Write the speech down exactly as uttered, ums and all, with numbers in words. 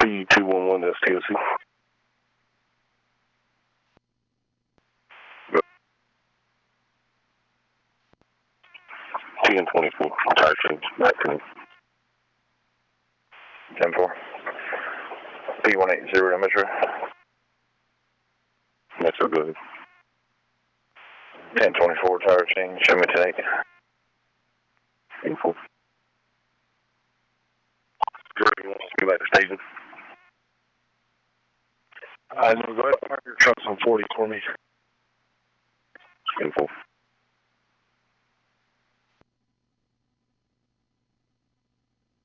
P two one one, that's T L C. ten twenty-four, tire change, back to me. ten four. P one eight zero, Metro. Metro, go ahead. ten twenty-four, tire change, show me ten eight. ten four. Go back to station. I know, go ahead and park your trucks on forty for me. ten four.